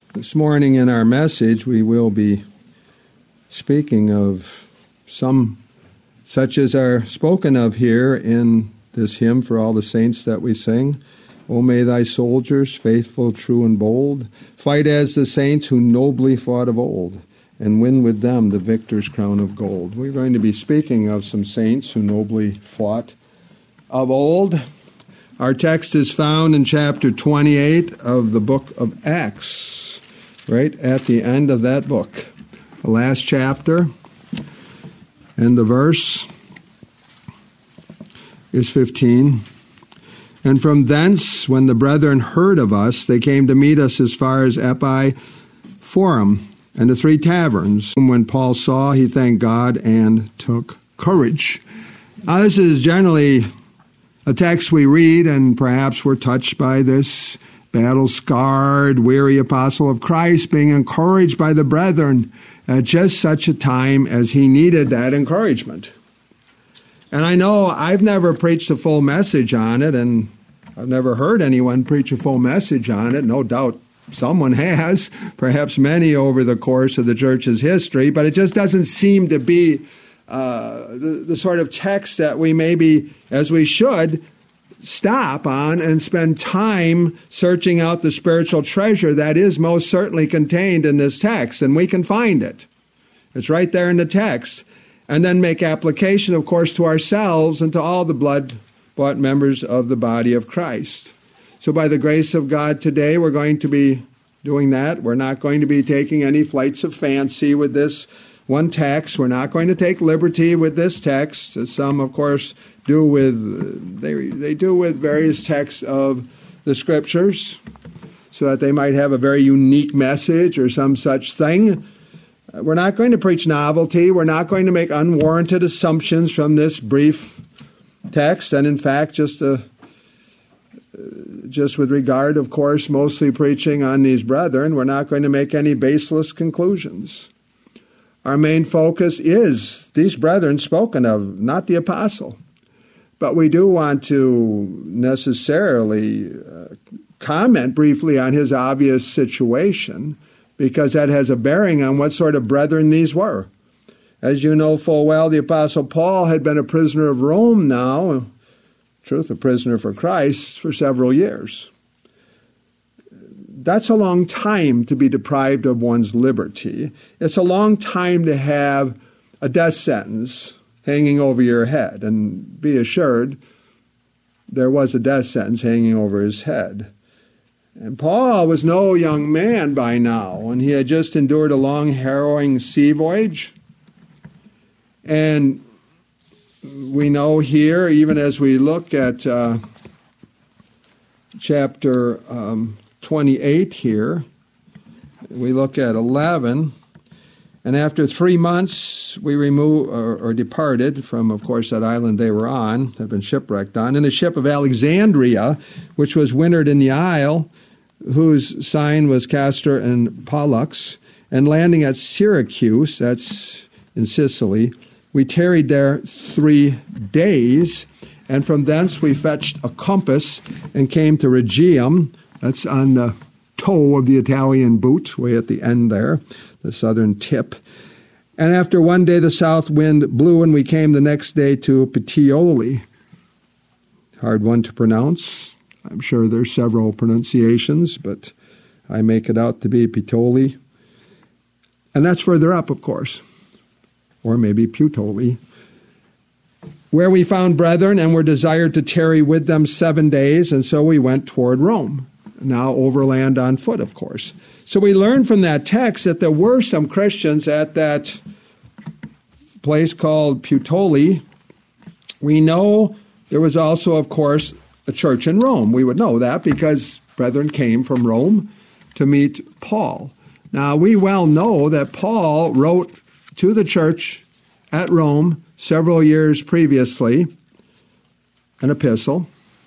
This morning in our message, we will be speaking of some such as are spoken of here in this hymn for all the saints that we sing. O may thy soldiers, faithful, true, and bold, fight as the saints who nobly fought of old, and win with them the victor's crown of gold. We're going to be speaking of some saints who nobly fought of old. Our text is found in chapter 28 of the book of Acts, right at the end of that book, the last chapter, and the verse is 15. And from thence, when the brethren heard of us, they came to meet us as far as Epiphorum and the 3 taverns. When Paul saw, he thanked God and took courage. Now, this is generally a text we read, and perhaps we're touched by this battle-scarred, weary apostle of Christ being encouraged by the brethren at just such a time as he needed that encouragement. And I know I've never preached a full message on it, and I've never heard anyone preach a full message on it. No doubt someone has, perhaps many over the course of the church's history, but it just doesn't seem to be the sort of text that we maybe, as we should, stop on and spend time searching out the spiritual treasure that is most certainly contained in this text, and we can find it. It's right there in the text. And then make application, of course, to ourselves and to all the blood-bought members of the body of Christ. So by the grace of God today, we're going to be doing that. We're not going to be taking any flights of fancy with this one text. We're not going to take liberty with this text, as some, of course, do with they do with various texts of the Scriptures, so that they might have a very unique message or some such thing. We're not going to preach novelty. We're not going to make unwarranted assumptions from this brief text. And in fact, just with regard, of course, mostly preaching on these brethren, we're not going to make any baseless conclusions. Our main focus is these brethren spoken of, not the apostle. But we do want to necessarily comment briefly on his obvious situation, because that has a bearing on what sort of brethren these were. As you know full well, the Apostle Paul had been a prisoner of Rome now, in truth, a prisoner for Christ, for several years. That's a long time to be deprived of one's liberty. It's a long time to have a death sentence hanging over your head. And be assured, there was a death sentence hanging over his head. And Paul was no young man by now, and he had just endured a long, harrowing sea voyage. And we know here, even as we look at chapter 28 here, we look at 11, and after 3 months we removed or departed from, of course, that island they were on, had been shipwrecked on, in a ship of Alexandria, which was wintered in the isle, whose sign was Castor and Pollux, and landing at Syracuse, that's in Sicily, we tarried there 3 days, and from thence we fetched a compass and came to Rhegium. That's on the toe of the Italian boot, way at the end there, the southern tip. And after 1 day the south wind blew, and we came the next day to Puteoli. Hard one to pronounce. I'm sure there's several pronunciations, but I make it out to be Puteoli. And that's further up, of course, or maybe Puteoli, where we found brethren and were desired to tarry with them 7 days, and so we went toward Rome, now overland on foot, of course. So we learn from that text that there were some Christians at that place called Puteoli. We know there was also, of course, a church in Rome. We would know that because brethren came from Rome to meet Paul. Now, we well know that Paul wrote to the church at Rome several years previously an epistle.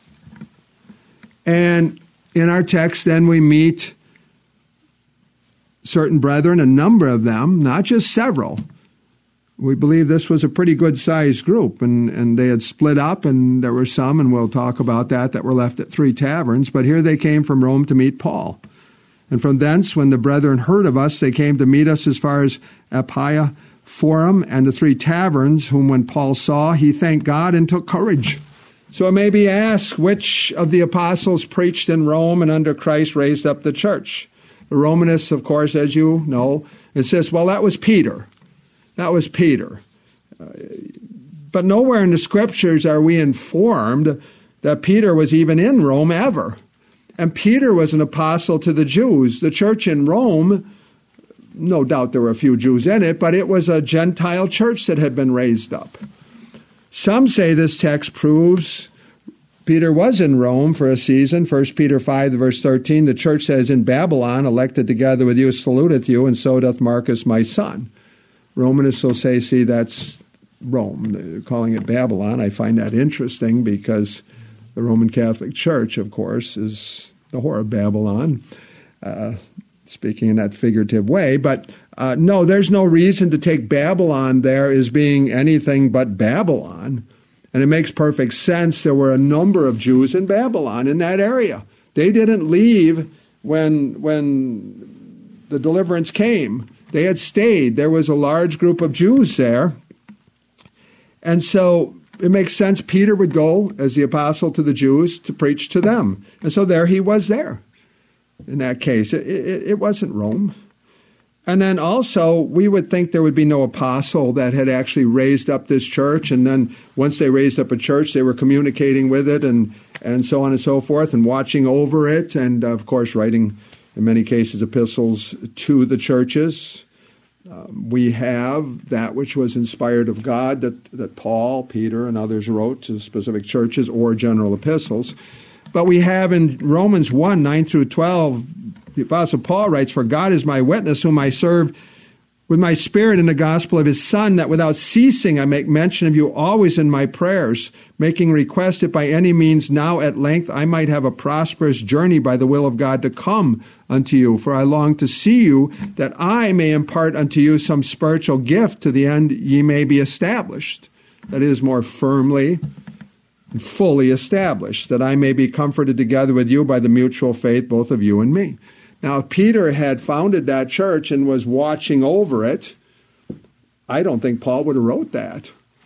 And in our text, then, we meet certain brethren, a number of them, not just several. We believe this was a pretty good-sized group, and they had split up, and there were some, and we'll talk about that were left at 3 taverns. But here they came from Rome to meet Paul. And from thence, when the brethren heard of us, they came to meet us as far as Apphia Forum and the 3 taverns, whom when Paul saw, he thanked God and took courage. So it may be asked, which of the apostles preached in Rome and under Christ raised up the church? The Romanists, of course, as you know, it says, well, that was Peter. That was Peter. But nowhere in the Scriptures are we informed that Peter was even in Rome ever. And Peter was an apostle to the Jews. The church in Rome, no doubt there were a few Jews in it, but it was a Gentile church that had been raised up. Some say this text proves Peter was in Rome for a season. 1 Peter 5, verse 13, the church says, in Babylon, elected together with you, saluteth you, and so doth Marcus my son. Romanists will say, see, that's Rome. They're calling it Babylon. I find that interesting because the Roman Catholic Church, of course, is the whore of Babylon, speaking in that figurative way. But no, there's no reason to take Babylon there as being anything but Babylon. And it makes perfect sense. There were a number of Jews in Babylon, in that area. They didn't leave when the deliverance came. They had stayed. There was a large group of Jews there. And so it makes sense Peter would go as the apostle to the Jews to preach to them. And so there he was there in that case. It wasn't Rome. And then also, we would think there would be no apostle that had actually raised up this church. And then once they raised up a church, they were communicating with it and so on and so forth and watching over it. And, of course, writing, in many cases, epistles to the churches. We have that which was inspired of God that Paul, Peter, and others wrote to specific churches or general epistles. But we have in Romans 1, 9 through 12, the Apostle Paul writes, for God is my witness, whom I serve with my spirit in the gospel of his Son, that without ceasing I make mention of you always in my prayers, making request that by any means now at length I might have a prosperous journey by the will of God to come unto you. For I long to see you, that I may impart unto you some spiritual gift to the end ye may be established. That is, more firmly and fully established, that I may be comforted together with you by the mutual faith, both of you and me. Now, if Peter had founded that church and was watching over it, I don't think Paul would have wrote that.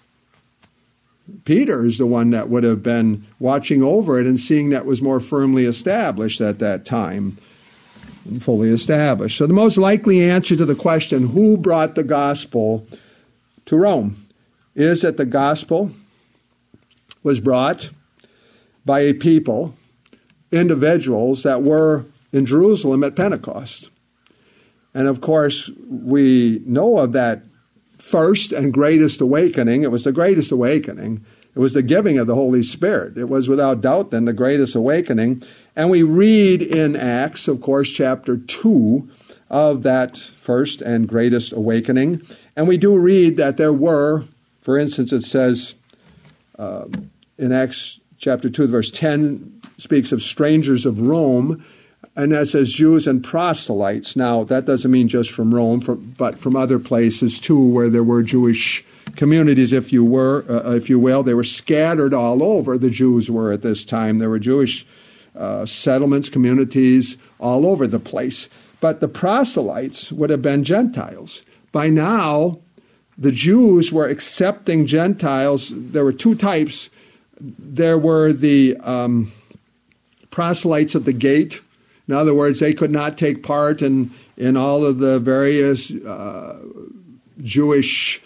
Peter is the one that would have been watching over it and seeing that was more firmly established at that time and fully established. So the most likely answer to the question, who brought the gospel to Rome, is that the gospel was brought by a people, individuals that were in Jerusalem at Pentecost. And of course, we know of that first and greatest awakening. It was the greatest awakening. It was the giving of the Holy Spirit. It was without doubt then the greatest awakening. And we read in Acts, of course, chapter 2 of that first and greatest awakening. And we do read that there were, for instance, it says in Acts chapter 2, verse 10, speaks of strangers of Rome. And that says Jews and proselytes. Now, that doesn't mean just from Rome, but from other places, too, where there were Jewish communities, if you will. They were scattered all over, the Jews were at this time. There were Jewish settlements, communities all over the place. But the proselytes would have been Gentiles. By now, the Jews were accepting Gentiles. There were two types. There were the proselytes at the gate. In other words, they could not take part in all of the various Jewish,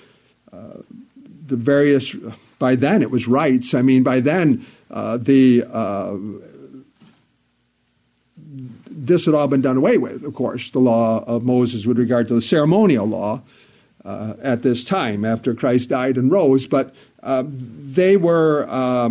by then it was rites. I mean, by then this had all been done away with, of course, the law of Moses with regard to the ceremonial law at this time after Christ died and rose. But they were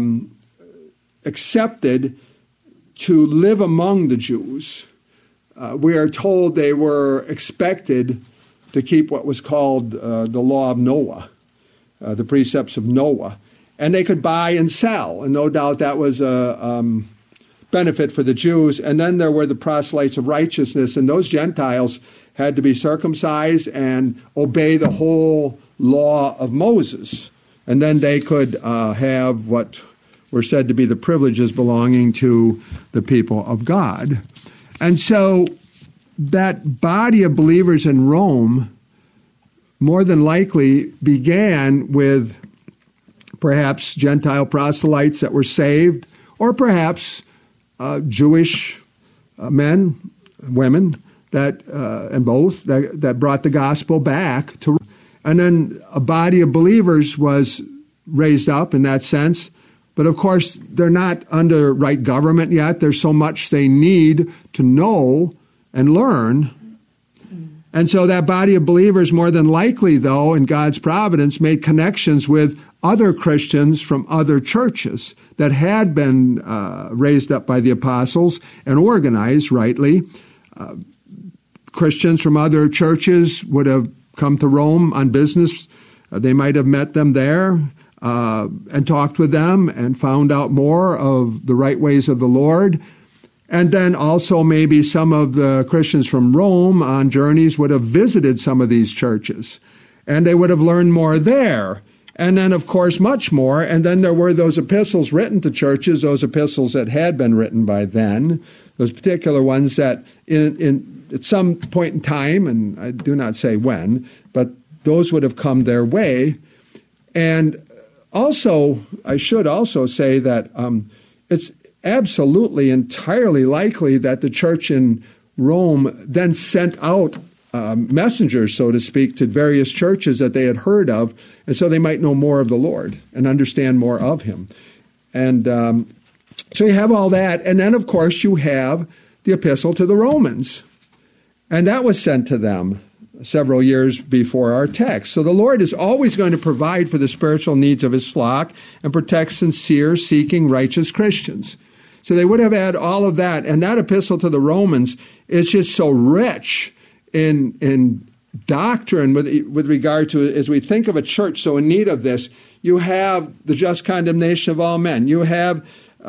accepted to live among the Jews. We are told they were expected to keep what was called the law of Noah, the precepts of Noah. And they could buy and sell, and no doubt that was a benefit for the Jews. And then there were the proselytes of righteousness, and those Gentiles had to be circumcised and obey the whole law of Moses. And then they could have what were said to be the privileges belonging to the people of God. And so that body of believers in Rome more than likely began with perhaps Gentile proselytes that were saved, or perhaps Jewish men, women, and both, that brought the gospel back to. And then a body of believers was raised up in that sense. But of course, they're not under right government yet. There's so much they need to know and learn. And so that body of believers, more than likely, though, in God's providence, made connections with other Christians from other churches that had been raised up by the apostles and organized rightly. Christians from other churches would have come to Rome on business. They might have met them there and talked with them and found out more of the right ways of the Lord. And then also maybe some of the Christians from Rome on journeys would have visited some of these churches. And they would have learned more there. And then, of course, much more. And then there were those epistles written to churches, those epistles that had been written by then, those particular ones that at some point in time, and I do not say when, but those would have come their way. And also, I should also say that it's absolutely entirely likely that the church in Rome then sent out messengers, so to speak, to various churches that they had heard of, and so they might know more of the Lord and understand more of him. And so you have all that, and then, of course, you have the epistle to the Romans, and that was sent to them several years before our text. So the Lord is always going to provide for the spiritual needs of his flock and protect sincere, seeking, righteous Christians. So they would have had all of that. And that epistle to the Romans is just so rich in doctrine with regard to, as we think of a church so in need of this, you have the just condemnation of all men. You have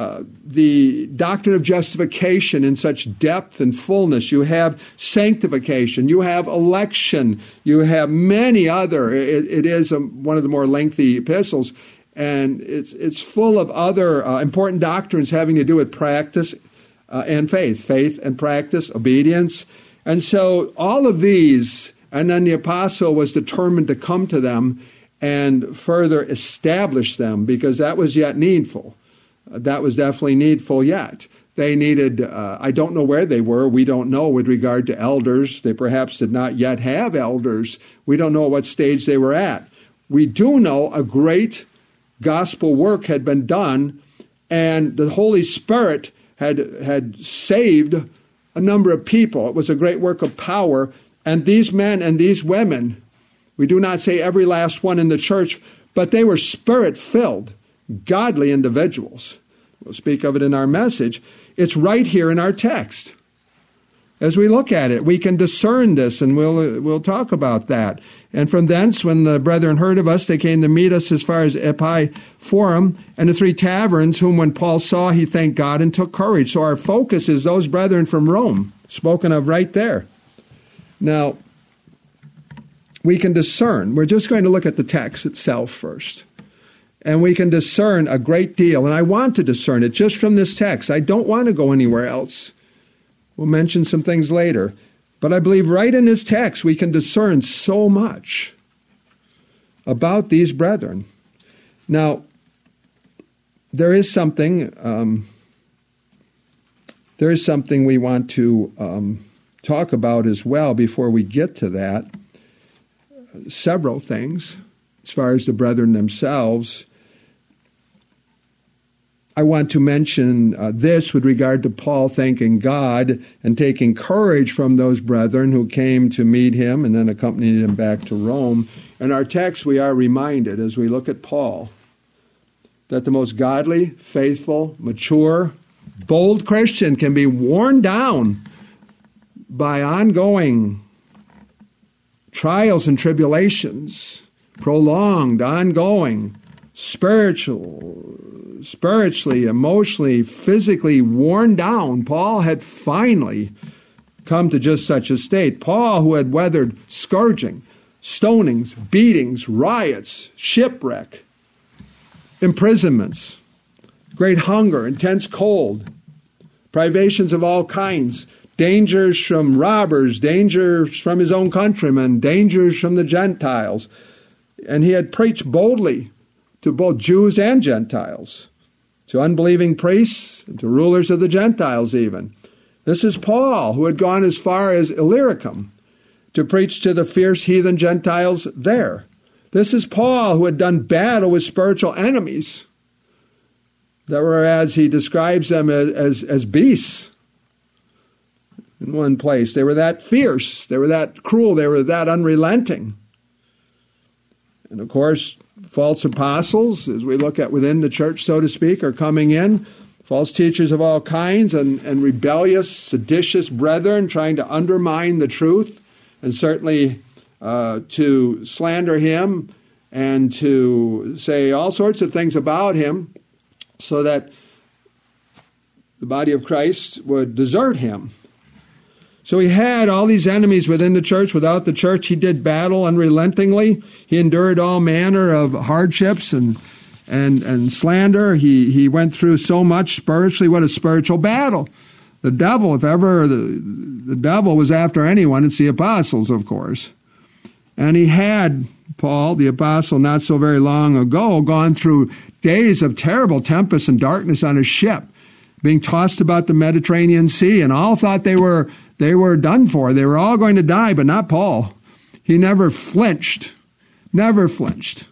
the doctrine of justification in such depth and fullness. You have sanctification. You have election. You have many other. It is one of the more lengthy epistles. And it's full of other important doctrines having to do with practice and faith and practice, obedience. And so all of these, and then the apostle was determined to come to them and further establish them, because that was yet needful. That was definitely needful yet. They needed, I don't know where they were. We don't know with regard to elders. They perhaps did not yet have elders. We don't know what stage they were at. We do know a great gospel work had been done, and the Holy Spirit had saved a number of people. It was a great work of power, and these men and these women, we do not say every last one in the church, but they were Spirit-filled, godly individuals. We'll speak of it in our message. It's right here in our text. As we look at it, we can discern this, and we'll talk about that. And from thence, when the brethren heard of us, they came to meet us as far as Epiphi Forum, and the 3 taverns, whom when Paul saw, he thanked God and took courage. So our focus is those brethren from Rome, spoken of right there. Now, we can discern. We're just going to look at the text itself first. And we can discern a great deal. And I want to discern it just from this text. I don't want to go anywhere else. We'll mention some things later. But I believe right in this text we can discern so much about these brethren. Now, there is something we want to talk about as well before we get to that. Several things as far as the brethren themselves. I want to mention this with regard to Paul thanking God and taking courage from those brethren who came to meet him and then accompanied him back to Rome. In our text, we are reminded as we look at Paul that the most godly, faithful, mature, bold Christian can be worn down by ongoing trials and tribulations, prolonged, ongoing, spiritually, emotionally, physically worn down. Paul had finally come to just such a state. Paul, who had weathered scourging, stonings, beatings, riots, shipwreck, imprisonments, great hunger, intense cold, privations of all kinds, dangers from robbers, dangers from his own countrymen, dangers from the Gentiles. And he had preached boldly to both Jews and Gentiles, to unbelieving priests, and to rulers of the Gentiles even. This is Paul, who had gone as far as Illyricum to preach to the fierce heathen Gentiles there. This is Paul, who had done battle with spiritual enemies that were, as he describes them, as beasts in one place. They were that fierce, they were that cruel, they were that unrelenting. And of course, false apostles, as we look at within the church, so to speak, are coming in. False teachers of all kinds and rebellious, seditious brethren trying to undermine the truth and certainly to slander him and to say all sorts of things about him so that the body of Christ would desert him. So he had all these enemies within the church. Without the church, he did battle unrelentingly. He endured all manner of hardships and slander. He went through so much spiritually. What a spiritual battle. The devil, if ever the devil was after anyone, it's the apostles, of course. And he had, Paul, the apostle, not so very long ago, gone through days of terrible tempest and darkness on a ship, being tossed about the Mediterranean Sea, and all thought they were done for. They were all going to die, but not Paul. He never flinched. Never flinched.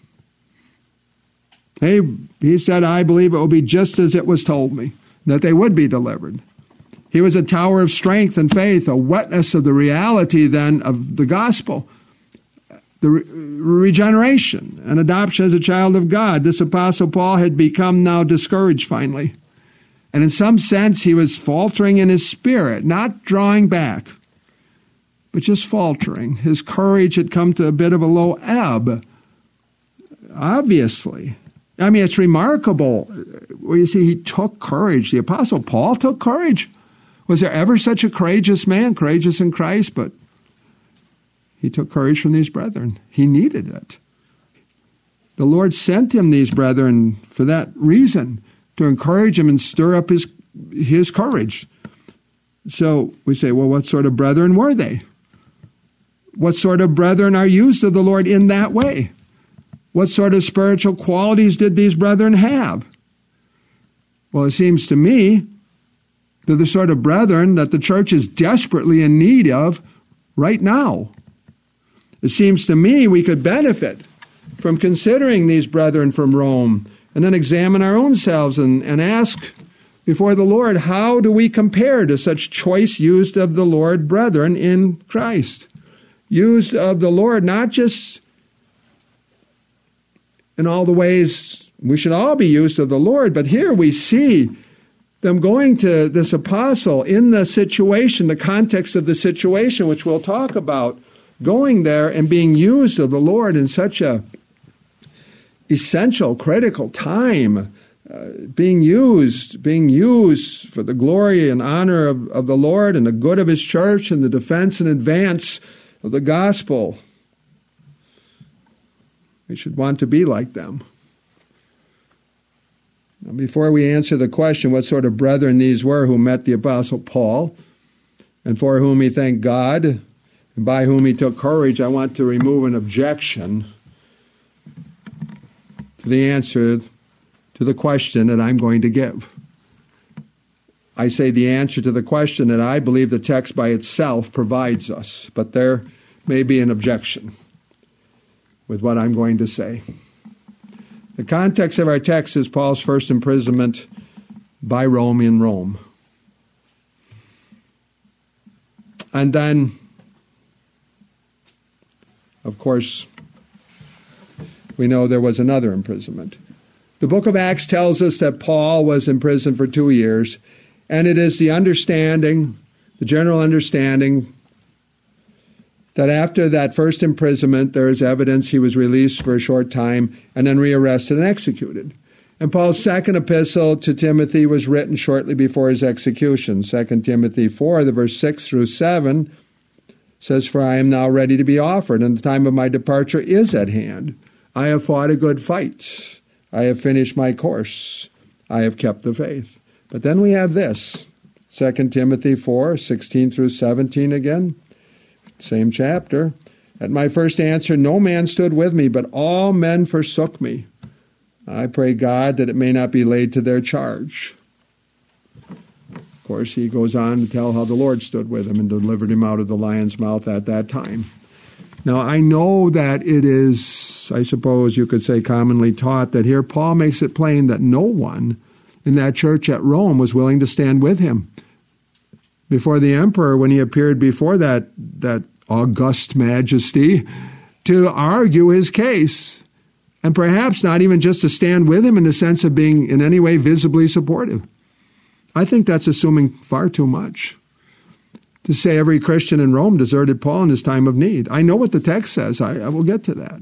He said, I believe it will be just as it was told me, that they would be delivered. He was a tower of strength and faith, a witness of the reality then of the gospel, the regeneration and adoption as a child of God. This apostle Paul had become now discouraged finally. And in some sense, he was faltering in his spirit, not drawing back, but just faltering. His courage had come to a bit of a low ebb, obviously. I mean, it's remarkable. Well, you see, he took courage. The Apostle Paul took courage. Was there ever such a courageous man, courageous in Christ? But he took courage from these brethren. He needed it. The Lord sent him these brethren for that reason, to encourage him and stir up his courage. So we say, well, what sort of brethren were they? What sort of brethren are used of the Lord in that way? What sort of spiritual qualities did these brethren have? Well, it seems to me they're the sort of brethren that the church is desperately in need of right now. It seems to me we could benefit from considering these brethren from Rome and then examine our own selves and ask before the Lord, how do we compare to such choice used of the Lord brethren in Christ? Used of the Lord, not just in all the ways we should all be used of the Lord, but here we see them going to this apostle in the situation, the context of the situation, which we'll talk about, going there and being used of the Lord in such a essential, critical time, being used for the glory and honor of the Lord and the good of his church and the defense and advance of the gospel. We should want to be like them. Now, before we answer the question what sort of brethren these were who met the Apostle Paul and for whom he thanked God and by whom he took courage, I want to remove an objection to the answer to the question that I'm going to give. I say the answer to the question that I believe the text by itself provides us, but there may be an objection with what I'm going to say. The context of our text is Paul's first imprisonment by Rome in Rome. And then, of course, we know there was another imprisonment. The book of Acts tells us that Paul was in prison for 2 years, and it is the understanding, the general understanding, that after that first imprisonment, there is evidence he was released for a short time and then rearrested and executed. And Paul's second epistle to Timothy was written shortly before his execution. 2 Timothy 4, the verse 6 through 7, says, "For I am now ready to be offered, and the time of my departure is at hand. I have fought a good fight. I have finished my course. I have kept the faith." But then we have this, 2 Timothy 4, 16 through 17 again, same chapter. At my first answer, no man stood with me, but all men forsook me. I pray God that it may not be laid to their charge. Of course, he goes on to tell how the Lord stood with him and delivered him out of the lion's mouth at that time. Now, I know that it is, I suppose you could say, commonly taught that here Paul makes it plain that no one in that church at Rome was willing to stand with him. Before the emperor, when he appeared before that august majesty, to argue his case, and perhaps not even just to stand with him in the sense of being in any way visibly supportive. I think that's assuming far too much to say every Christian in Rome deserted Paul in his time of need. I know what the text says. I will get to that.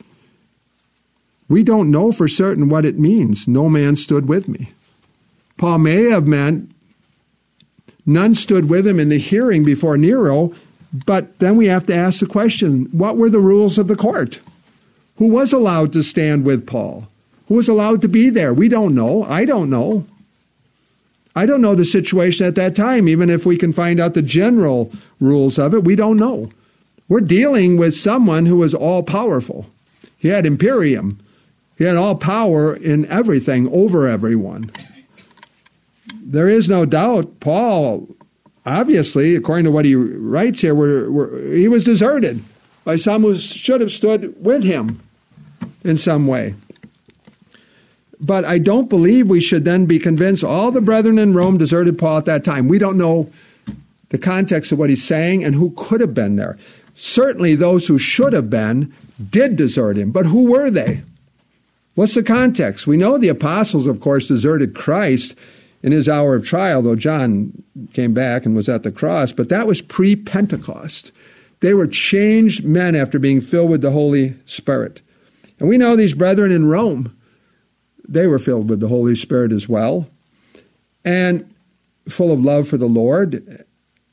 We don't know for certain what it means, no man stood with me. Paul may have meant none stood with him in the hearing before Nero, but then we have to ask the question, what were the rules of the court? Who was allowed to stand with Paul? Who was allowed to be there? We don't know. I don't know. I don't know the situation at that time. Even if we can find out the general rules of it, we don't know. We're dealing with someone who was all-powerful. He had imperium. He had all power in everything, over everyone. There is no doubt Paul, obviously, according to what he writes here, he was deserted by some who should have stood with him in some way. But I don't believe we should then be convinced all the brethren in Rome deserted Paul at that time. We don't know the context of what he's saying and who could have been there. Certainly those who should have been did desert him, but who were they? What's the context? We know the apostles, of course, deserted Christ in his hour of trial, though John came back and was at the cross, but that was pre-Pentecost. They were changed men after being filled with the Holy Spirit. And we know these brethren in Rome, they were filled with the Holy Spirit as well, and full of love for the Lord.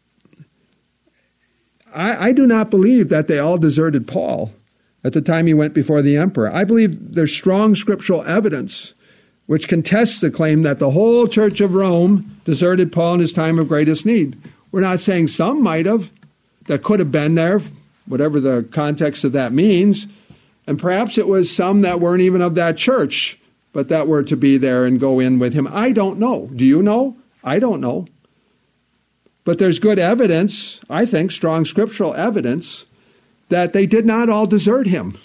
I do not believe that they all deserted Paul at the time he went before the emperor. I believe there's strong scriptural evidence which contests the claim that the whole church of Rome deserted Paul in his time of greatest need. We're not saying some might have, that could have been there, whatever the context of that means, and perhaps it was some that weren't even of that church, but that were to be there and go in with him. I don't know. Do you know? I don't know. But there's good evidence, I think, strong scriptural evidence, that they did not all desert him.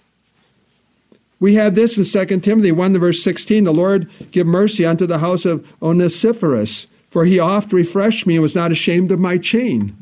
We have this in 2 Timothy 1, verse 16, the Lord give mercy unto the house of Onesiphorus, for he oft refreshed me and was not ashamed of my chain.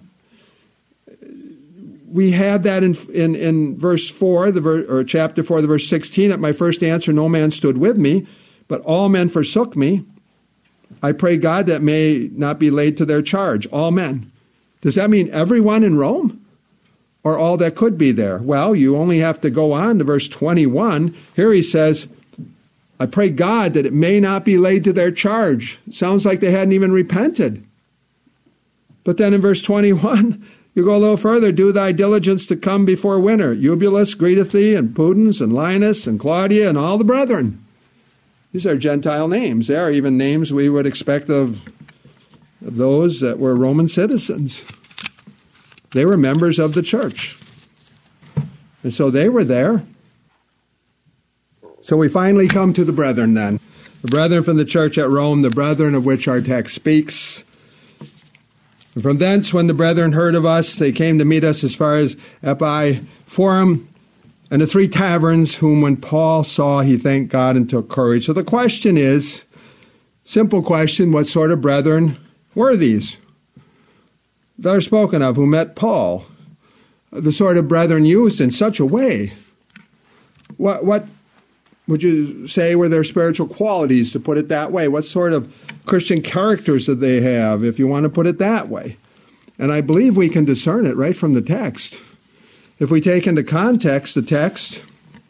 We have that in verse 4, or chapter 4, the verse 16. At my first answer, no man stood with me, but all men forsook me. I pray God that may not be laid to their charge. All men. Does that mean everyone in Rome? Or all that could be there? Well, you only have to go on to verse 21. Here he says, I pray God that it may not be laid to their charge. It sounds like they hadn't even repented. But then in verse 21, you go a little further. Do thy diligence to come before winter. Eubulus greeteth thee, and Pudens, and Linus, and Claudia, and all the brethren. These are Gentile names. They are even names we would expect of those that were Roman citizens. They were members of the church. And so they were there. So we finally come to the brethren then. The brethren from the church at Rome, the brethren of which our text speaks. And from thence, when the brethren heard of us, they came to meet us as far as Epiphi Forum and the 3 taverns, whom when Paul saw, he thanked God and took courage. So the question is, simple question, what sort of brethren were these that are spoken of, who met Paul? The sort of brethren used in such a way. What would you say were their spiritual qualities, to put it that way? What sort of Christian characters did they have, if you want to put it that way? And I believe we can discern it right from the text. If we take into context the text,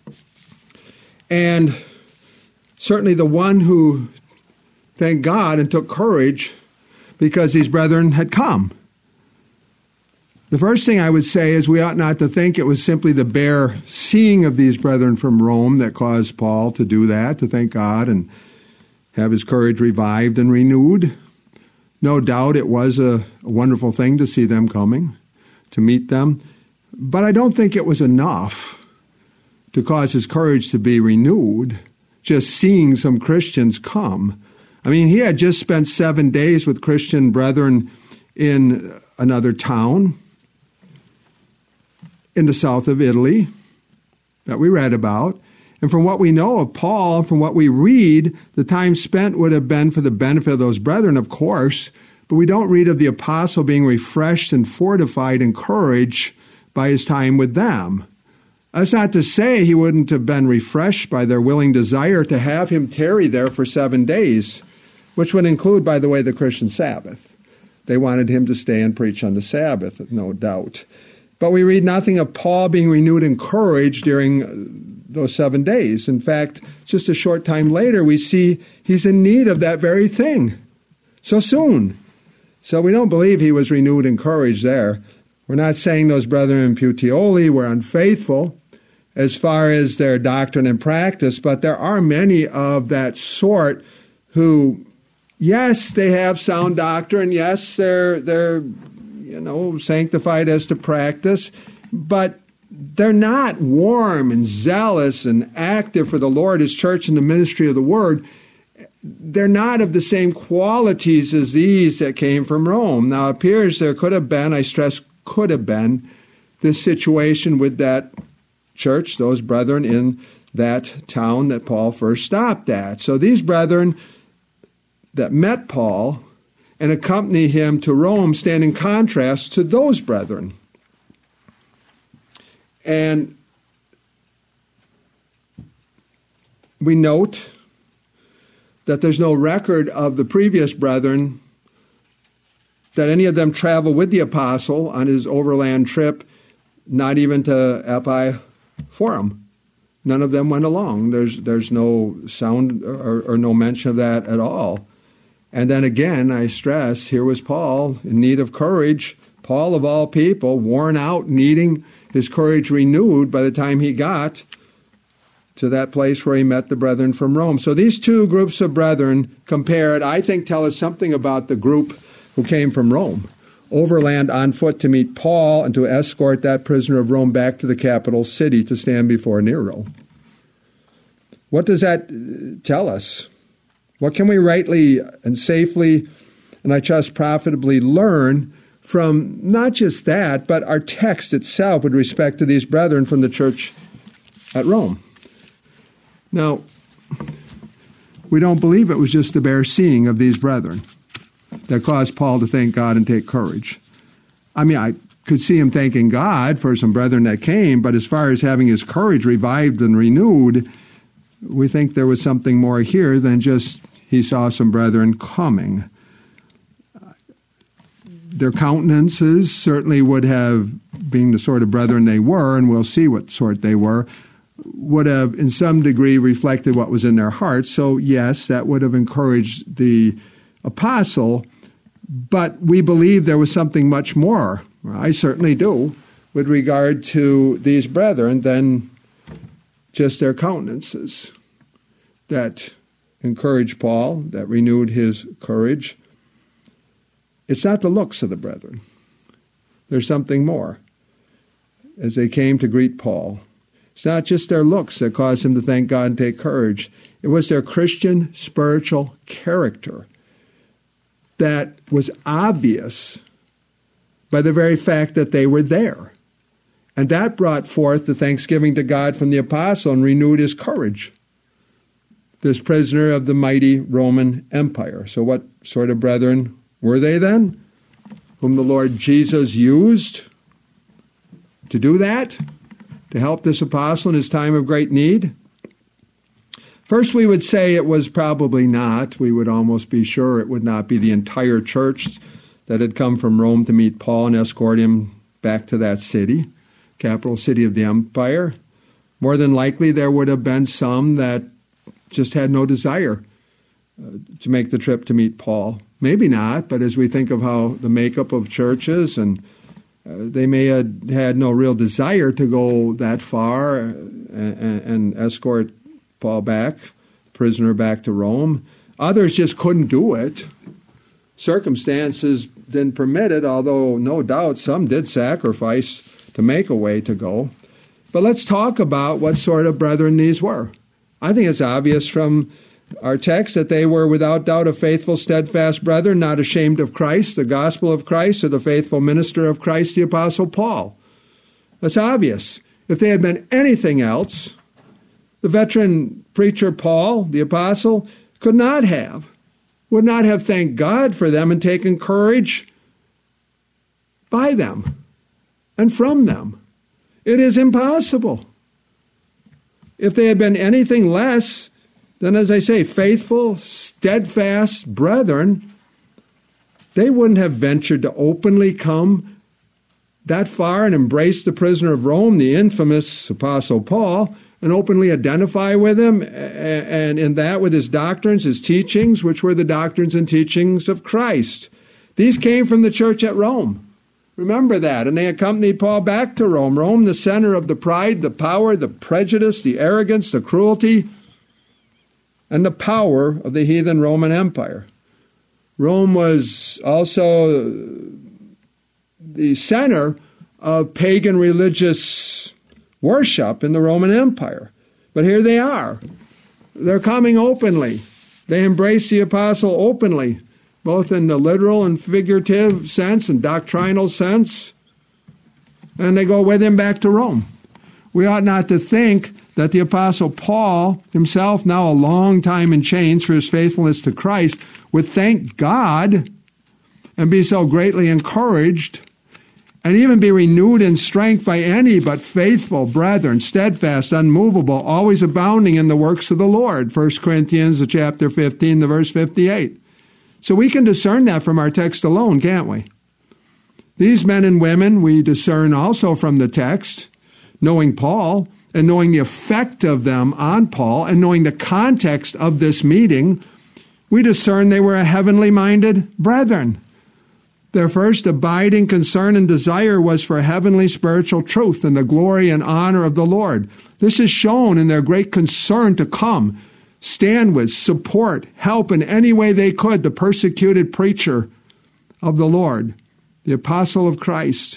and certainly the one who thanked God and took courage because these brethren had come. The first thing I would say is we ought not to think it was simply the bare seeing of these brethren from Rome that caused Paul to do that, to thank God and have his courage revived and renewed. No doubt it was a wonderful thing to see them coming, to meet them. But I don't think it was enough to cause his courage to be renewed, just seeing some Christians come. I mean, he had just spent 7 days with Christian brethren in another town in the south of Italy that we read about. And from what we know of Paul, from what we read, the time spent would have been for the benefit of those brethren, of course, but we don't read of the apostle being refreshed and fortified and encouraged by his time with them. That's not to say he wouldn't have been refreshed by their willing desire to have him tarry there for 7 days, which would include, by the way, the Christian Sabbath. They wanted him to stay and preach on the Sabbath, no doubt. But we read nothing of Paul being renewed in courage during those 7 days. In fact, just a short time later, we see he's in need of that very thing so soon. So we don't believe he was renewed in courage there. We're not saying those brethren in Puteoli were unfaithful as far as their doctrine and practice, but there are many of that sort who, yes, they have sound doctrine, yes, they're sanctified as to practice, but they're not warm and zealous and active for the Lord, His church, and the ministry of the Word. They're not of the same qualities as these that came from Rome. Now, it appears there could have been, I stress could have been, this situation with that church, those brethren in that town that Paul first stopped at. So these brethren that met Paul and accompany him to Rome stand in contrast to those brethren. And we note that there's no record of the previous brethren, that any of them traveled with the apostle on his overland trip, not even to Epiphorum. None of them went along. There's no sound or no mention of that at all. And then again, I stress, here was Paul in need of courage. Paul, of all people, worn out, needing his courage renewed by the time he got to that place where he met the brethren from Rome. So these two groups of brethren compared, I think, tell us something about the group who came from Rome, overland on foot to meet Paul and to escort that prisoner of Rome back to the capital city to stand before Nero. What does that tell us? What can we rightly and safely, and I trust profitably, learn from not just that, but our text itself with respect to these brethren from the church at Rome? Now, we don't believe it was just the bare seeing of these brethren that caused Paul to thank God and take courage. I mean, I could see him thanking God for some brethren that came, but as far as having his courage revived and renewed, we think there was something more here than just he saw some brethren coming. Their countenances certainly would have, being the sort of brethren they were, and we'll see what sort they were, would have in some degree reflected what was in their hearts. So yes, that would have encouraged the apostle, but we believe there was something much more, I certainly do, with regard to these brethren than just their countenances that encouraged Paul, that renewed his courage. It's not the looks of the brethren. There's something more. As they came to greet Paul, it's not just their looks that caused him to thank God and take courage. It was their Christian spiritual character that was obvious by the very fact that they were there. And that brought forth the thanksgiving to God from the apostle and renewed his courage, this prisoner of the mighty Roman Empire. So what sort of brethren were they then, whom the Lord Jesus used to do that, to help this apostle in his time of great need? First, we would say it was probably not. We would almost be sure it would not be the entire church that had come from Rome to meet Paul and escort him back to that city, capital city of the empire. More than likely, there would have been some that just had no desire to make the trip to meet Paul. Maybe not, but as we think of how the makeup of churches, and they may have had no real desire to go that far and escort Paul back, prisoner back to Rome. Others just couldn't do it. circumstances didn't permit it, although no doubt some did sacrifice to make a way to go. But let's talk about what sort of brethren these were. I think it's obvious from our text that they were without doubt a faithful, steadfast brethren, not ashamed of Christ, the gospel of Christ, or the faithful minister of Christ, the Apostle Paul. That's obvious. If they had been anything else, the veteran preacher Paul, the apostle, would not have thanked God for them and taken courage by them and from them. It is impossible. If they had been anything less than, as I say, faithful, steadfast brethren, they wouldn't have ventured to openly come that far and embrace the prisoner of Rome, the infamous Apostle Paul, and openly identify with him, and in that with his doctrines, his teachings, which were the doctrines and teachings of Christ. These came from the church at Rome. Remember that. And they accompanied Paul back to Rome. Rome, the center of the pride, the power, the prejudice, the arrogance, the cruelty, and the power of the heathen Roman Empire. Rome was also the center of pagan religious worship in the Roman Empire. But here they are. They're coming openly. They embrace the apostle openly, both in the literal and figurative sense and doctrinal sense. And they go with him back to Rome. We ought not to think that the apostle Paul himself, now a long time in chains for his faithfulness to Christ, would thank God and be so greatly encouraged and even be renewed in strength by any but faithful brethren, steadfast, unmovable, always abounding in the works of the Lord. 1 Corinthians chapter 15, the verse 58. So we can discern that from our text alone, can't we? These men and women we discern also from the text, knowing Paul and knowing the effect of them on Paul and knowing the context of this meeting, we discern they were a heavenly-minded brethren. Their first abiding concern and desire was for heavenly spiritual truth and the glory and honor of the Lord. This is shown in their great concern to come, stand with, support, help in any way they could the persecuted preacher of the Lord, the apostle of Christ.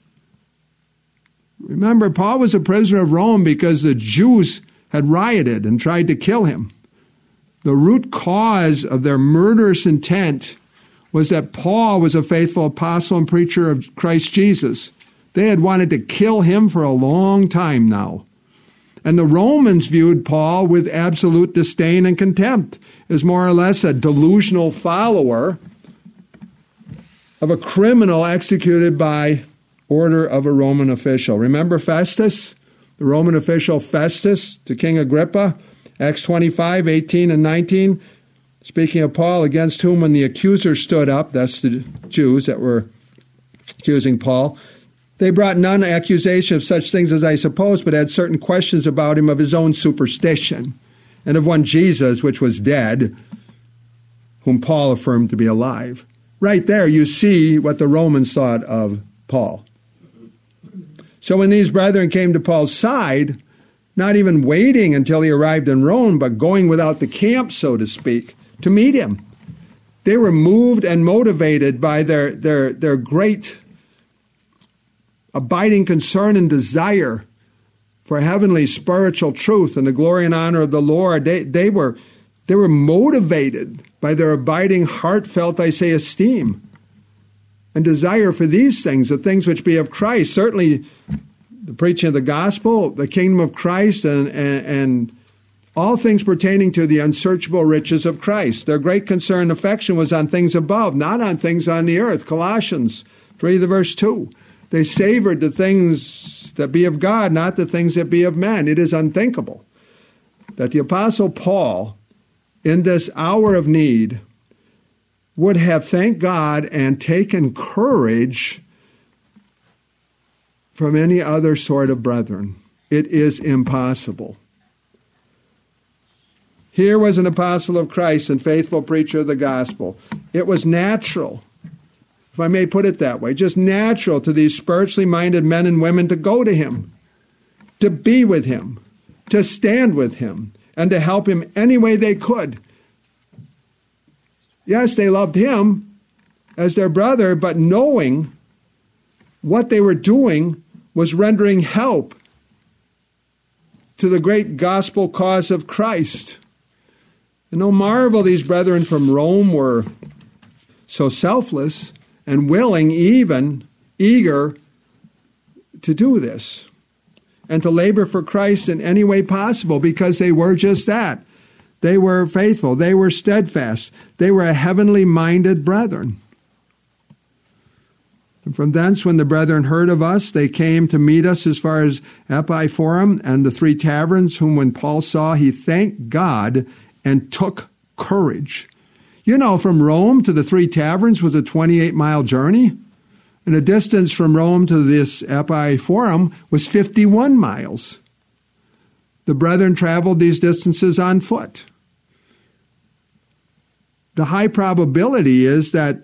Remember, Paul was a prisoner of Rome because the Jews had rioted and tried to kill him. The root cause of their murderous intent was that Paul was a faithful apostle and preacher of Christ Jesus. They had wanted to kill him for a long time now. And the Romans viewed Paul with absolute disdain and contempt as more or less a delusional follower of a criminal executed by order of a Roman official. Remember Festus, the Roman official Festus to King Agrippa, Acts 25, 18 and 19. Speaking of Paul, against whom when the accusers stood up, that's the Jews that were accusing Paul, they brought none accusation of such things as I suppose, but had certain questions about him of his own superstition, and of one Jesus, which was dead, whom Paul affirmed to be alive. Right there you see what the Romans thought of Paul. So when these brethren came to Paul's side, not even waiting until he arrived in Rome, but going without the camp, so to speak, to meet him. They were moved and motivated by their great abiding concern and desire for heavenly spiritual truth and the glory and honor of the Lord. They were motivated by their abiding, heartfelt, I say, esteem and desire for these things, the things which be of Christ. Certainly the preaching of the gospel, the kingdom of Christ, and all things pertaining to the unsearchable riches of Christ. Their great concern and affection was on things above, not on things on the earth. Colossians 3, the verse 2. They savored the things that be of God, not the things that be of men. It is unthinkable that the Apostle Paul, in this hour of need, would have thanked God and taken courage from any other sort of brethren. It is impossible. Here was an apostle of Christ and faithful preacher of the gospel. It was natural, if I may put it that way, just natural to these spiritually minded men and women to go to him, to be with him, to stand with him, and to help him any way they could. Yes, they loved him, as their brother, but knowing what they were doing was rendering help to the great gospel cause of Christ. And no marvel these brethren from Rome were so selfless and willing, even eager to do this and to labor for Christ in any way possible, because they were just that. They were faithful. They were steadfast. They were a heavenly minded brethren. And from thence, when the brethren heard of us, they came to meet us as far as Appii Forum and the 3 taverns, whom when Paul saw, he thanked God and took courage. You know, from Rome to the 3 taverns was a 28-mile journey. And the distance from Rome to this Appii Forum was 51 miles. The brethren traveled these distances on foot. The high probability is that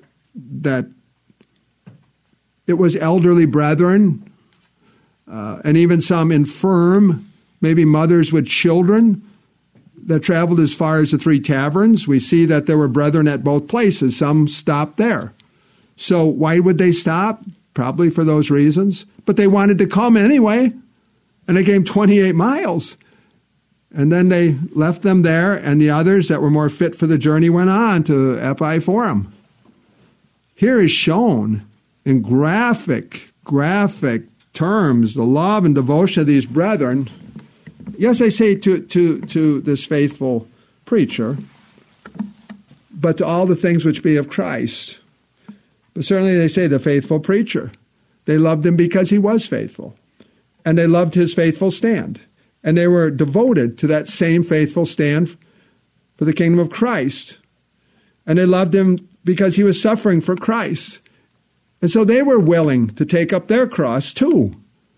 it was elderly brethren and even some infirm, maybe mothers with children, that traveled as far as the 3 taverns. We see that there were brethren at both places. Some stopped there. So why would they stop? Probably for those reasons. But they wanted to come anyway, and they came 28 miles. And then they left them there, and the others that were more fit for the journey went on to Appii Forum. Here is shown in graphic terms the love and devotion of these brethren. Yes, I say to this faithful preacher, but to all the things which be of Christ. But certainly they say the faithful preacher. They loved him because he was faithful. And they loved his faithful stand. And they were devoted to that same faithful stand for the kingdom of Christ. And they loved him because he was suffering for Christ. And so they were willing to take up their cross too.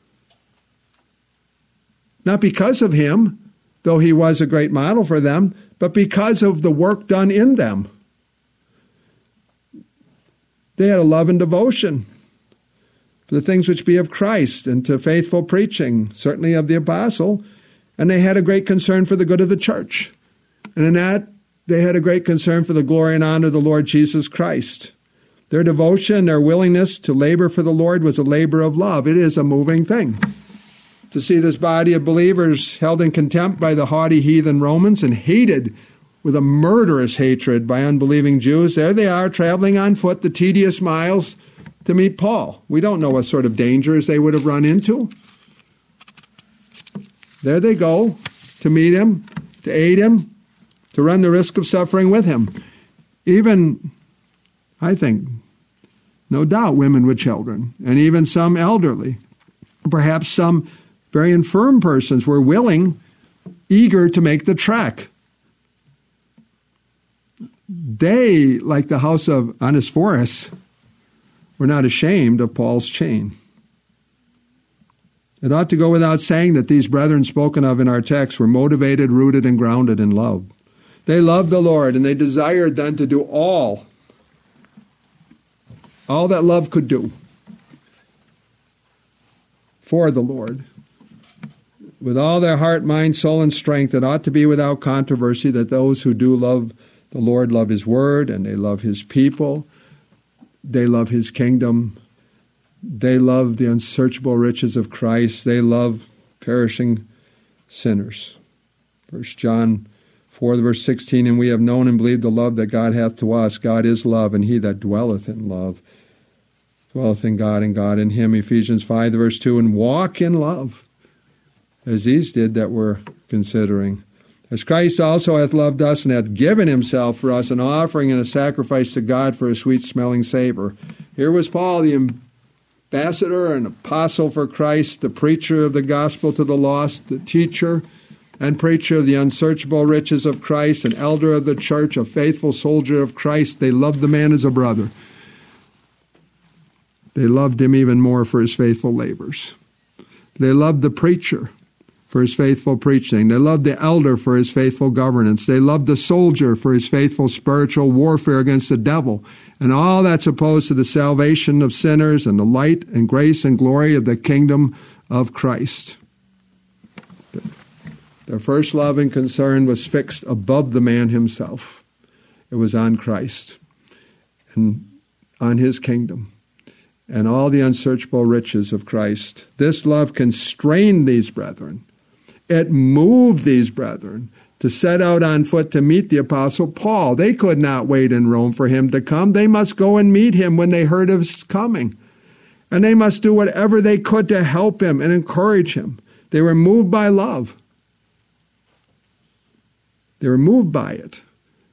Not because of him, though he was a great model for them, but because of the work done in them. They had a love and devotion for the things which be of Christ and to faithful preaching, certainly of the apostle, and they had a great concern for the good of the church. And in that, they had a great concern for the glory and honor of the Lord Jesus Christ. Their devotion, their willingness to labor for the Lord was a labor of love. It is a moving thing to see this body of believers held in contempt by the haughty heathen Romans and hated with a murderous hatred by unbelieving Jews. There they are, traveling on foot the tedious miles to meet Paul. We don't know what sort of dangers they would have run into. There they go to meet him, to aid him, to run the risk of suffering with him. Even, I think, no doubt, women with children, and even some elderly. Perhaps some very infirm persons were willing, eager to make the trek. They, like the house of Onesiphorus, were not ashamed of Paul's chain. It ought to go without saying that these brethren spoken of in our text were motivated, rooted, and grounded in love. They loved the Lord, and they desired then to do all that love could do for the Lord. With all their heart, mind, soul, and strength, it ought to be without controversy that those who do love the Lord love his word, and they love his people. They love his kingdom. They love the unsearchable riches of Christ. They love perishing sinners. 1 John 4, verse 16, and we have known and believed the love that God hath to us. God is love, and he that dwelleth in love dwelleth in God, and God in him. Ephesians 5, verse 2, and walk in love, as these did that we're considering. As Christ also hath loved us and hath given himself for us, an offering and a sacrifice to God for a sweet-smelling savor. Here was Paul, the ambassador and apostle for Christ, the preacher of the gospel to the lost, the teacher and preacher of the unsearchable riches of Christ, an elder of the church, a faithful soldier of Christ. They loved the man as a brother. They loved him even more for his faithful labors. They loved the preacher for his faithful preaching. They loved the elder for his faithful governance. They loved the soldier for his faithful spiritual warfare against the devil. And all that's opposed to the salvation of sinners and the light and grace and glory of the kingdom of Christ. Their first love and concern was fixed above the man himself. It was on Christ. And on his kingdom and all the unsearchable riches of Christ. This love constrained these brethren. It moved these brethren to set out on foot to meet the Apostle Paul. They could not wait in Rome for him to come. They must go and meet him when they heard of his coming. And they must do whatever they could to help him and encourage him. They were moved by love. They were moved by it.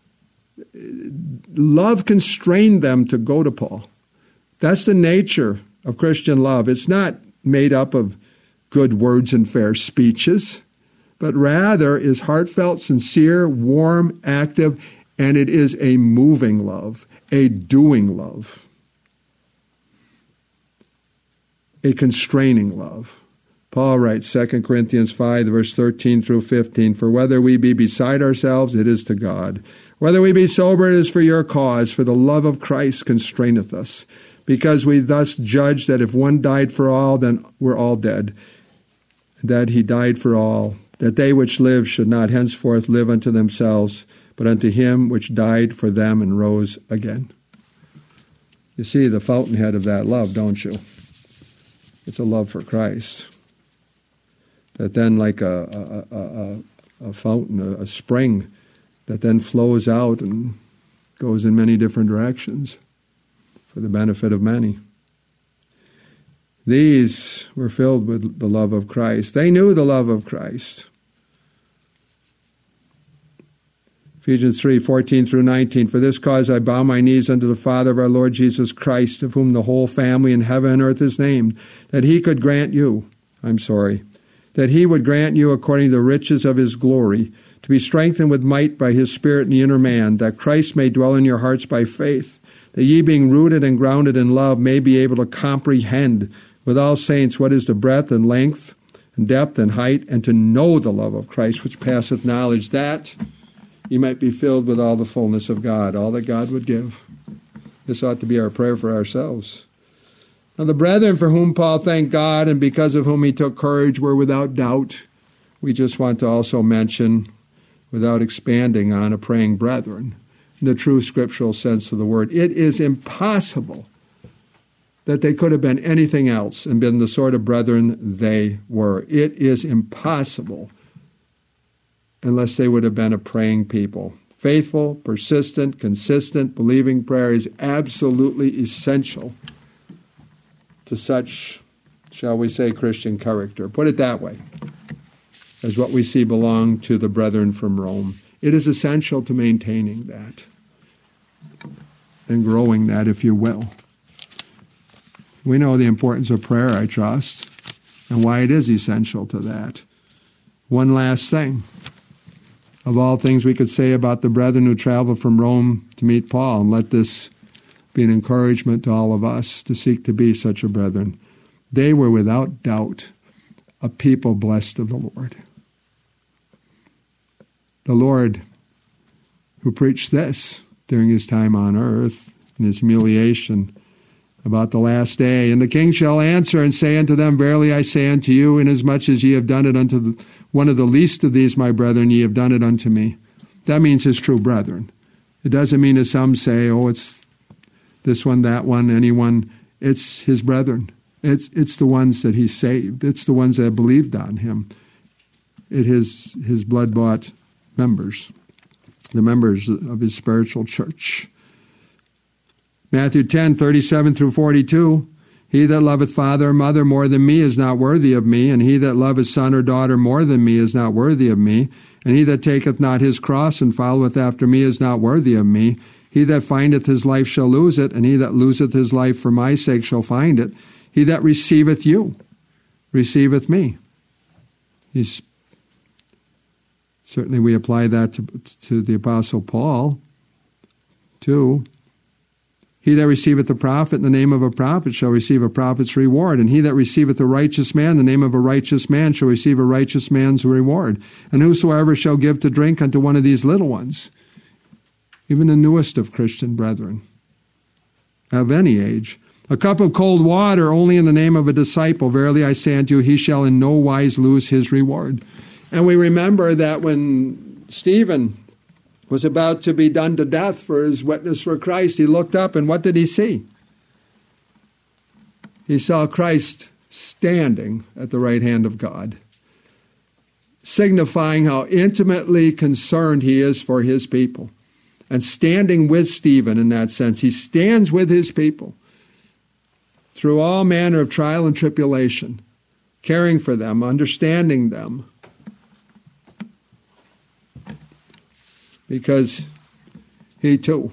Love constrained them to go to Paul. That's the nature of Christian love. It's not made up of good words and fair speeches, but rather is heartfelt, sincere, warm, active, and it is a moving love, a doing love, a constraining love. Paul writes, 2 Corinthians 5, verse 13 through 15, "For whether we be beside ourselves, it is to God. Whether we be sober, it is for your cause, for the love of Christ constraineth us. Because we thus judge that if one died for all, then we're all dead. That he died for all, that they which live should not henceforth live unto themselves, but unto him which died for them and rose again." You see the fountainhead of that love, don't you? It's a love for Christ. That then, like a fountain, a spring, that then flows out and goes in many different directions for the benefit of many. These were filled with the love of Christ. They knew the love of Christ. Ephesians 3, 14 through 19, "For this cause I bow my knees unto the Father of our Lord Jesus Christ, of whom the whole family in heaven and earth is named, that he would grant you, according to the riches of his glory, to be strengthened with might by his Spirit in the inner man, that Christ may dwell in your hearts by faith, that ye being rooted and grounded in love may be able to comprehend with all saints what is the breadth and length and depth and height, and to know the love of Christ which passeth knowledge, that ye might be filled with all the fullness of God," all that God would give. This ought to be our prayer for ourselves. Now the brethren for whom Paul thanked God and because of whom he took courage were without doubt. We just want to also mention, without expanding on, a praying brethren, in the true scriptural sense of the word. It is impossible that they could have been anything else and been the sort of brethren they were. It is impossible unless they would have been a praying people. Faithful, persistent, consistent, believing prayer is absolutely essential to such, shall we say, Christian character. Put it that way, as what we see belong to the brethren from Rome. It is essential to maintaining that and growing that, if you will. We know the importance of prayer, I trust, and why it is essential to that. One last thing. Of all things we could say about the brethren who traveled from Rome to meet Paul, and let this be an encouragement to all of us to seek to be such a brethren. They were without doubt a people blessed of the Lord. The Lord who preached this during his time on earth in his humiliation about the last day. "And the king shall answer and say unto them, Verily I say unto you, inasmuch as ye have done it unto one of the least of these my brethren, ye have done it unto me." That means his true brethren. It doesn't mean, as some say, oh, it's this one, that one, anyone. It's his brethren. It's the ones that he saved. It's the ones that have believed on him. It is his blood-bought members, the members of his spiritual church. Matthew 10, 37 through 42, "He that loveth father or mother more than me is not worthy of me, and he that loveth son or daughter more than me is not worthy of me, and he that taketh not his cross and followeth after me is not worthy of me. He that findeth his life shall lose it, and he that loseth his life for my sake shall find it. He that receiveth you receiveth me." Certainly we apply that to the Apostle Paul, too. "He that receiveth a prophet in the name of a prophet shall receive a prophet's reward. And he that receiveth a righteous man in the name of a righteous man shall receive a righteous man's reward. And whosoever shall give to drink unto one of these little ones," even the newest of Christian brethren, of any age, "a cup of cold water only in the name of a disciple, verily I say unto you, he shall in no wise lose his reward." And we remember that when Stephen was about to be done to death for his witness for Christ, he looked up, and what did he see? he saw Christ standing at the right hand of God, signifying how intimately concerned he is for his people. And standing with Stephen in that sense. He stands with his people through all manner of trial and tribulation, caring for them, understanding them. Because he too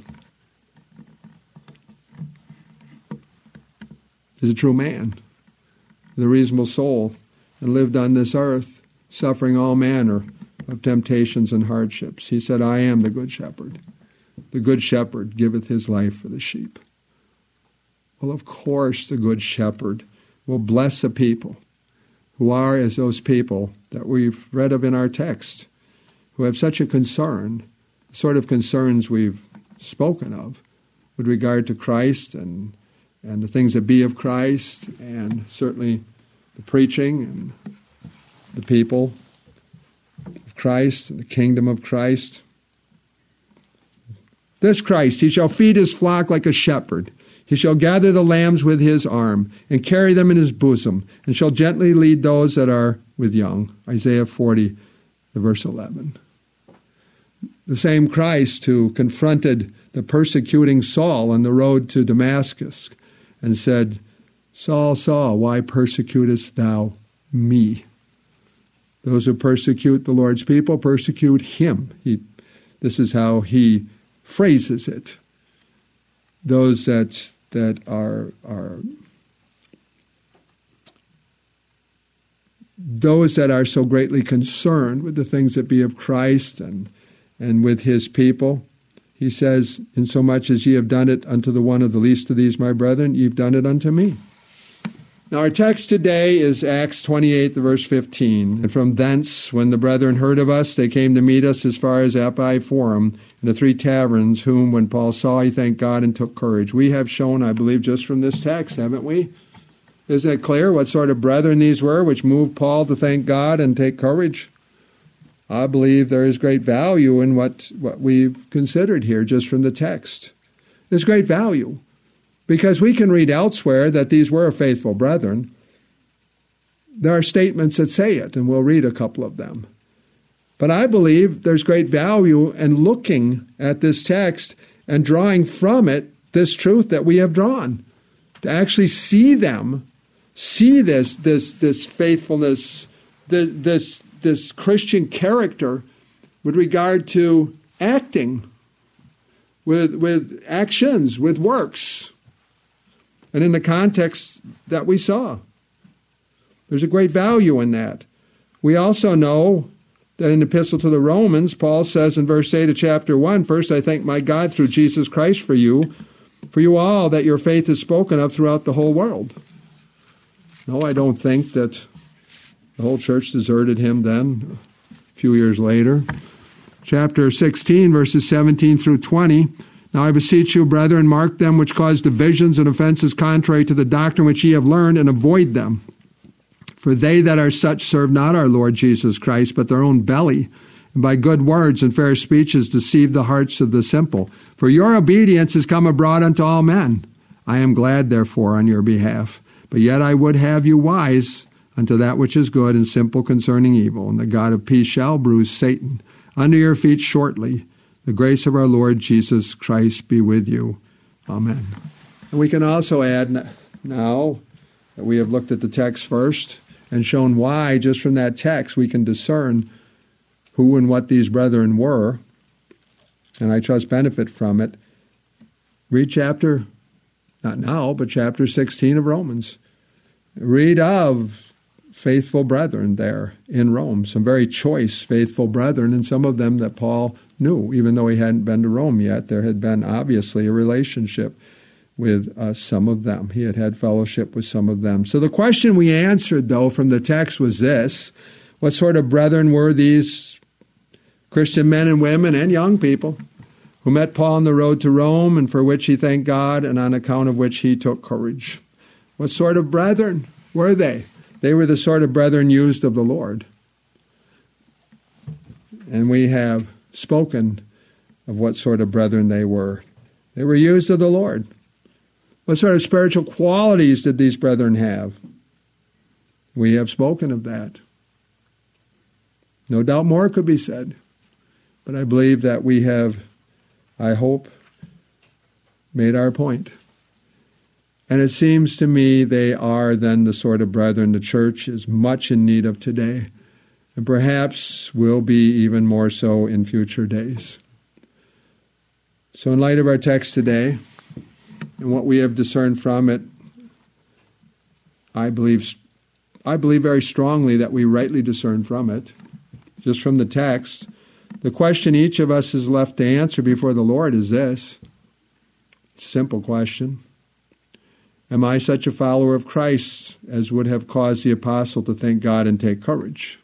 is a true man, with a reasonable soul, and lived on this earth, suffering all manner of temptations and hardships. He said, I am the good shepherd. The good shepherd giveth his life for the sheep. Well, of course, the good shepherd will bless a people who are as those people that we've read of in our text, who have such a concern, the sort of concerns we've spoken of with regard to Christ and the things that be of Christ, and certainly the preaching and the people of Christ and the kingdom of Christ. This Christ, he shall feed his flock like a shepherd. He shall gather the lambs with his arm, and carry them in his bosom, and shall gently lead those that are with young. Isaiah 40, verse 11. The same Christ who confronted the persecuting Saul on the road to Damascus and said, Saul, Saul, why persecutest thou me? Those who persecute the Lord's people persecute him. This is how he phrases it. Those that are those that are so greatly concerned with the things that be of Christ and with his people, he says, insomuch as ye have done it unto the one of the least of these my brethren, you've done it unto me. Now our text today is Acts 28, verse 15. And from thence, when the brethren heard of us, they came to meet us as far as Appi Forum, and the 3 taverns, whom when Paul saw, he thanked God and took courage. We have shown, I believe, just from this text, haven't we? Isn't it clear what sort of brethren these were, which moved Paul to thank God and take courage? I believe there is great value in what we've considered here just from the text. There's great value. Because we can read elsewhere that these were faithful brethren. There are statements that say it, and we'll read a couple of them. But I believe there's great value in looking at this text and drawing from it this truth that we have drawn. To actually see them, see this faithfulness, this Christian character with regard to acting, with actions, with works. And in the context that we saw, there's a great value in that. We also know that in the Epistle to the Romans, Paul says in verse 8 of chapter 1, First I thank my God through Jesus Christ for you all, that your faith is spoken of throughout the whole world. No, I don't think that the whole church deserted him then, a few years later. Chapter 16, verses 17 through 20, Now I beseech you, brethren, mark them which cause divisions and offenses contrary to the doctrine which ye have learned, and avoid them. For they that are such serve not our Lord Jesus Christ, but their own belly, and by good words and fair speeches deceive the hearts of the simple. For your obedience is come abroad unto all men. I am glad, therefore, on your behalf. But yet I would have you wise unto that which is good, and simple concerning evil. And the God of peace shall bruise Satan under your feet shortly. The grace of our Lord Jesus Christ be with you. Amen. And we can also add now that we have looked at the text first and shown why, just from that text, we can discern who and what these brethren were, and I trust benefit from it. Read chapter, not now, but chapter 16 of Romans. Read of faithful brethren there in Rome, some very choice faithful brethren, and some of them that Paul knew, even though he hadn't been to Rome yet. There had been obviously a relationship with some of them. He had had fellowship with some of them. So the question we answered, though, from the text was this: what sort of brethren were these Christian men and women and young people who met Paul on the road to Rome, and for which he thanked God, and on account of which he took courage? What sort of brethren were they? They were the sort of brethren used of the Lord. And we have spoken of what sort of brethren they were. They were used of the Lord. What sort of spiritual qualities did these brethren have? We have spoken of that. No doubt more could be said, but I believe that we have, I hope, made our point. And it seems to me they are then the sort of brethren the church is much in need of today, and perhaps will be even more so in future days. So in light of our text today, and what we have discerned from it, I believe very strongly that we rightly discern from it, just from the text. The question each of us is left to answer before the Lord is this. Simple question. Am I such a follower of Christ as would have caused the apostle to thank God and take courage?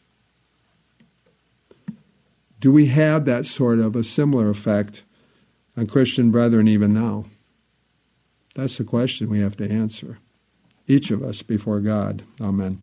Do we have that sort of a similar effect on Christian brethren even now? That's the question we have to answer, each of us before God. Amen.